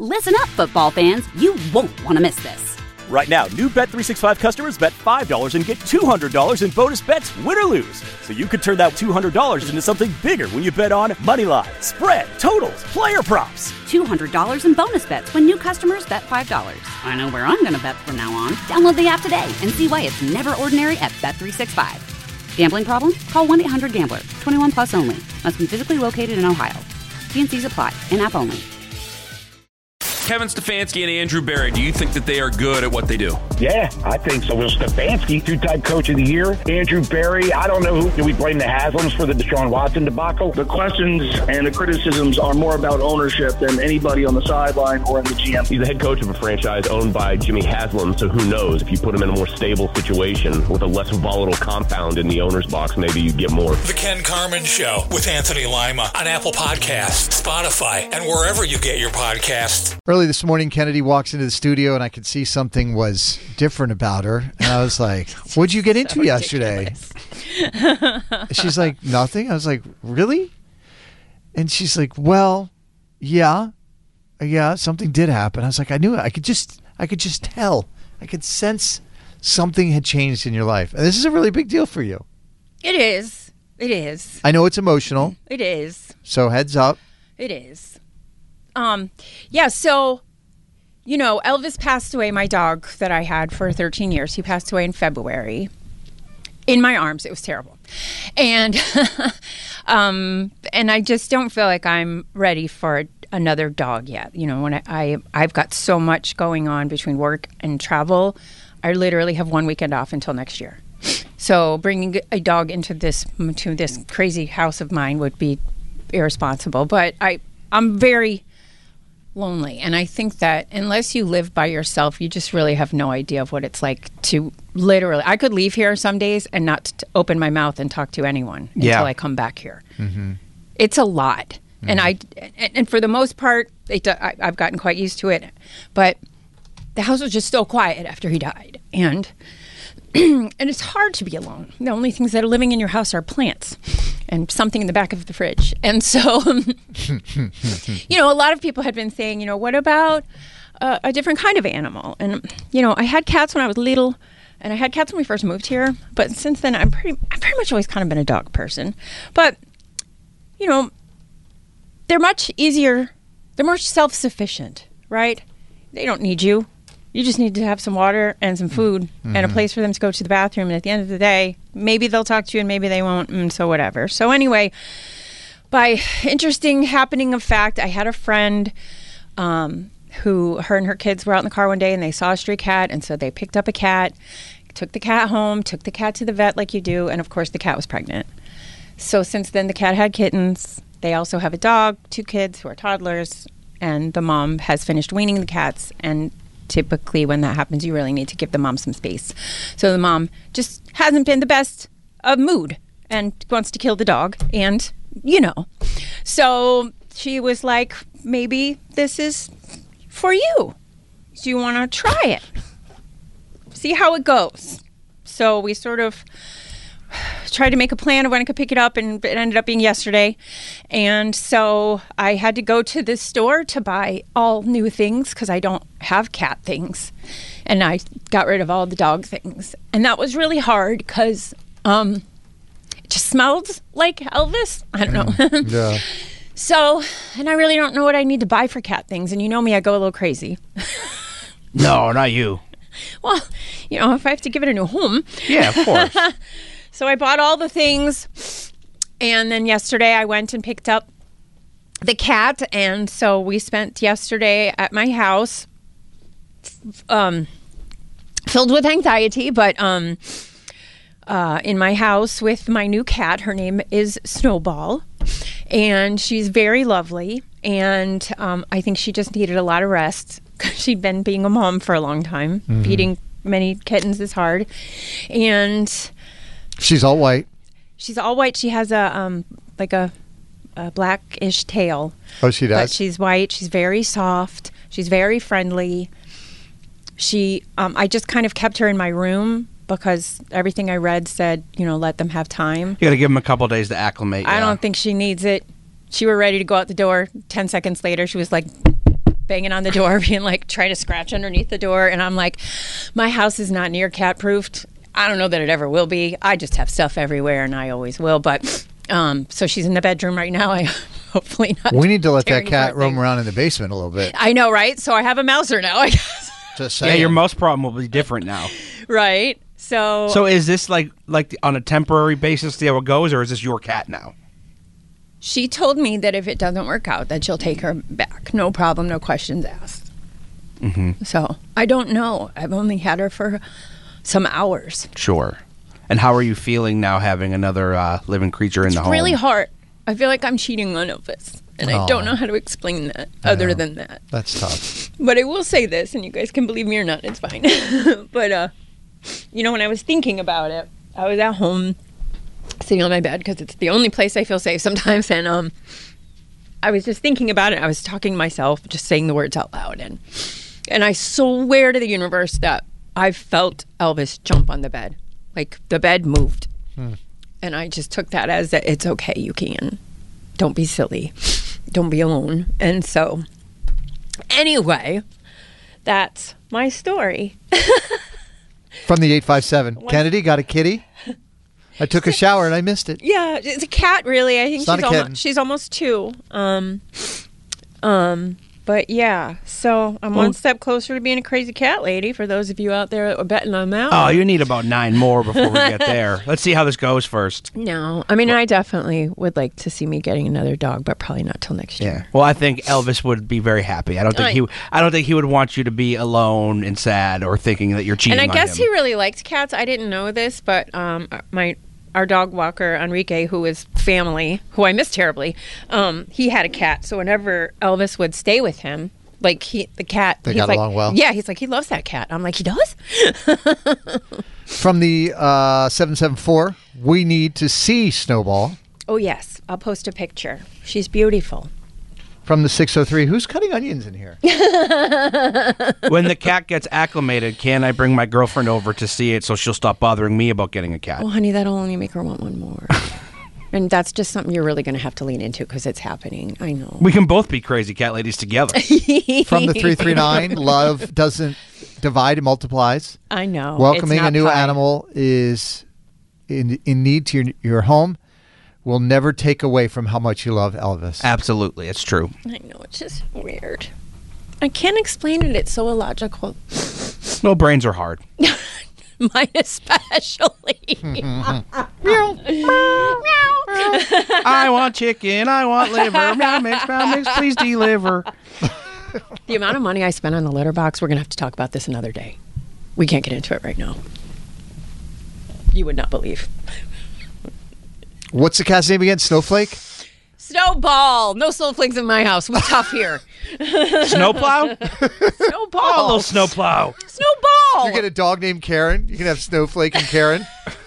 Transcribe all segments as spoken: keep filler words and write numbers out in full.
Listen up, football fans. You won't want to miss this. Right now, new Bet three sixty-five customers bet five dollars and get two hundred dollars in bonus bets, win or lose. So you could turn that two hundred dollars into something bigger when you bet on money line, spread, totals, player props. two hundred dollars in bonus bets when new customers bet five dollars. I know where I'm going to bet from now on. Download the app today and see why it's never ordinary at Bet three sixty-five. Gambling problem? Call one eight hundred gambler. twenty-one plus only. Must be physically located in Ohio. T and C's apply. In-app only. Kevin Stefanski and Andrew Berry, do you think that they are good at what they do? Yeah, I think so. Well, Stefanski, two-time coach of the year. Andrew Berry, I don't know who. Do we blame the Haslams for the Deshaun Watson debacle? The questions and the criticisms are more about ownership than anybody on the sideline or in the G M. He's the head coach of a franchise owned by Jimmy Haslam, so who knows? If you put him in a more stable situation with a less volatile compound in the owner's box, maybe you get more. The Ken Carman Show with Anthony Lima on Apple Podcasts, Spotify, and wherever you get your podcasts. Early this morning, Kennedy walks into the studio, and I could see something was different about her. And I was like, what'd you get into so yesterday? She's like, nothing. I was like, really? And she's like, well, yeah. Yeah, something did happen. I was like, I knew it. I could just, I could just tell. I could sense something had changed in your life. And this is a really big deal for you. It is. It is. I know it's emotional. It is. So heads up. It is. Um, yeah, so... You know, Elvis passed away, my dog that I had for thirteen years. He passed away in February. In my arms. It was terrible. And um, and I just don't feel like I'm ready for another dog yet. You know, when I, I, I've got so much going on between work and travel, I literally have one weekend off until next year. So bringing a dog into this, to this crazy house of mine would be irresponsible. But I, I'm very... lonely. And I think that unless you live by yourself, you just really have no idea of what it's like to literally, I could leave here some days and not t- open my mouth and talk to anyone yeah. until I come back here. Mm-hmm. It's a lot. Mm-hmm. And I, and, and for the most part, it, I, I've gotten quite used to it, but the house was just so quiet after he died. And, and it's hard to be alone. The only things that are living in your house are plants and something in the back of the fridge. And so, you know, a lot of people had been saying, you know, what about uh, a different kind of animal? And, you know, I had cats when I was little, and I had cats when we first moved here. But since then, I'm pretty, I've pretty much always kind of been a dog person. But, you know, they're much easier. They're more self-sufficient, right? They don't need you. You just need to have some water and some food mm-hmm. and a place for them to go to the bathroom. And at the end of the day, maybe they'll talk to you and maybe they won't. And so whatever. So anyway, by interesting happening of fact, I had a friend um, who, her and her kids were out in the car one day and they saw a stray cat. And so they picked up a cat, took the cat home, took the cat to the vet like you do. And of course, the cat was pregnant. So since then, the cat had kittens. They also have a dog, two kids who are toddlers. And the mom has finished weaning the cats. And typically when that happens, you really need to give the mom some space. So the mom just hasn't been the best of mood and wants to kill the dog. And, you know, so she was like, maybe this is for you. Do you want to try it? See how it goes. So we sort of tried to make a plan of when I could pick it up, and it ended up being yesterday. And so I had to go to this store to buy all new things because I don't have cat things. And I got rid of all the dog things. And that was really hard because um, it just smelled like Elvis. I don't know. Yeah. So, and I really don't know what I need to buy for cat things. And you know me, I go a little crazy. No, not you. Well, you know, if I have to give it a new home. Yeah, of course. So I bought all the things, and then yesterday I went and picked up the cat, and so we spent yesterday at my house um, filled with anxiety, but um, uh, in my house with my new cat. Her name is Snowball, and she's very lovely, and um, I think she just needed a lot of rest because she'd been being a mom for a long time. Mm-hmm. Feeding many kittens is hard, and... She's all white. She's all white. She has a um like a, a blackish tail. Oh, she does? But she's white. She's very soft. She's very friendly. She um I just kind of kept her in my room because everything I read said, you know, let them have time. You got to give them a couple of days to acclimate. I yeah. don't think she needs it. She were ready to go out the door. Ten seconds later, she was like banging on the door, being like, trying to scratch underneath the door. And I'm like, my house is not near cat proofed. I don't know that it ever will be. I just have stuff everywhere, and I always will. But um, so she's in the bedroom right now. I hopefully not. We need to let that cat roam around in the basement a little bit. I know, right? So I have a mouser now, I guess. Just saying. Yeah, your mouse problem will be different now. Right. So So is this like like on a temporary basis, see how it goes, or is this your cat now? she told me that if it doesn't work out, that she'll take her back. No problem, no questions asked. Mm-hmm. So I don't know. I've only had her for some hours. Sure. And how are you feeling now having another uh, living creature in It's the home? really hard. I feel like I'm cheating on Elvis. And I Aw. don't know how to explain that I other know. than that. That's tough. But I will say this, and you guys can believe me or not, it's fine. But, uh, you know, when I was thinking about it, I was at home sitting on my bed because it's the only place I feel safe sometimes. And um, I was just thinking about it. I was talking to myself, just saying the words out loud. And, and I swear to the universe that I felt Elvis jump on the bed. Like the bed moved. Hmm. And I just took that as that it's okay, you can. Don't be silly. Don't be alone. And so, anyway, that's my story. From the eight five seven. Kennedy, got a kitty? I took a shower and I missed it. Yeah, it's a cat, really. I think It's not she's a kitten. almost she's almost two. Um, um, but yeah, so I'm one step closer to being a crazy cat lady. For those of you out there that are betting on that. Oh, you need about nine more before we get there. Let's see how this goes first. No, I mean, I definitely would like to see me getting another dog, but probably not till next year. Well, I think Elvis would be very happy. I don't think I- he. I don't think he would want you to be alone and sad or thinking that you're cheating. And I on guess him. he really liked cats. I didn't know this, but um, my our dog walker Enrique, who is family, who I miss terribly, um, he had a cat. So whenever Elvis would stay with him, like he the cat, They he's got like, along well? Yeah, he's like he loves that cat. I'm like, he does. From the uh, seven seven four, we need to see Snowball. Oh yes, I'll post a picture. She's beautiful. From the six oh three, who's cutting onions in here? When the cat gets acclimated, can I bring my girlfriend over to see it so she'll stop bothering me about getting a cat? Oh, honey, that'll only make her want one more. And that's just something you're really going to have to lean into because it's happening. I know. We can both be crazy cat ladies together. From the three three nine, love doesn't divide, it multiplies. I know. Welcoming It's a not new pie. animal is in in need to your, your home will never take away from how much you love Elvis. Absolutely, it's true. I know, it's just weird. I can't explain it. It's so illogical. No, brains are hard. Mine especially. I want chicken. I want liver. Meow mix, meow mix. Please deliver. The amount of money I spent on the litter box, we're going to have to talk about this another day. We can't get into it right now. You would not believe. What's the cat's name again? Snowflake? Snowball. No snowflakes in my house. We're tough here. Snowplow? Snowball. Oh, a little snowplow. Snowball. You get a dog named Karen. You can have Snowflake and Karen.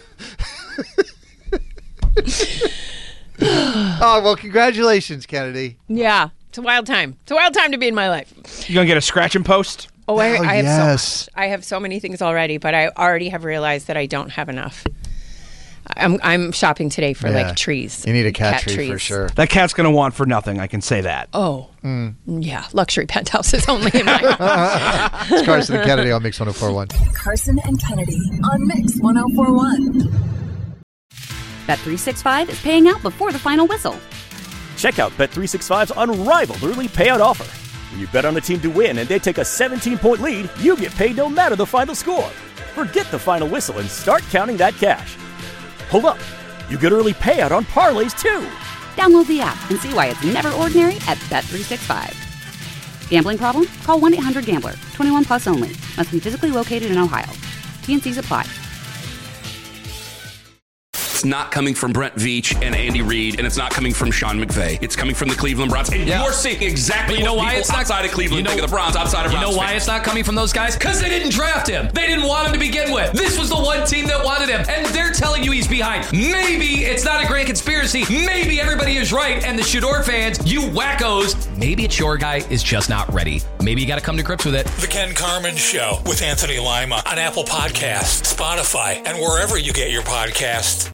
Oh, well, congratulations, Kennedy. Yeah. It's a wild time. It's a wild time to be in my life. You gonna get a scratch and post? Oh, I, Oh, I have yes. so much. I have so many things already, but I already have realized that I don't have enough. I'm I'm shopping today for Yeah. like trees. You need a cat, tree trees. for sure. That cat's gonna want for nothing. I can say that. Oh, Mm. yeah, luxury penthouses only in my house. It's Carson and Kennedy on Mix one oh four one. Carson and Kennedy on Mix one oh four one. Bet three sixty-five is paying out before the final whistle. Check out Bet three sixty-five's unrivaled early payout offer. When you bet on a team to win and they take a seventeen-point lead, you get paid no matter the final score. Forget the final whistle and start counting that cash. Hold up. You get early payout on parlays, too. Download the app and see why it's never ordinary at Bet three sixty-five. Gambling problem? Call one eight hundred gambler. twenty-one plus only. Must be physically located in Ohio. T and Cs apply. It's not coming from Brent Veach and Andy Reid, and it's not coming from Sean McVay. It's coming from the Cleveland Browns. And Yeah. you're seeing exactly But you know what why people it's not- outside of Cleveland you know- think of the Browns, outside of You Browns know why fans. it's not coming from those guys? Because they didn't draft him. They didn't want him to begin with. This was the one team that wanted him, and they're telling you he's behind. Maybe it's not a grand conspiracy. Maybe everybody is right, and the Shador fans, you wackos, maybe it's your guy is just not ready. Maybe you got to come to grips with it. The Ken Carmen Show with Anthony Lima on Apple Podcasts, Spotify, and wherever you get your podcasts.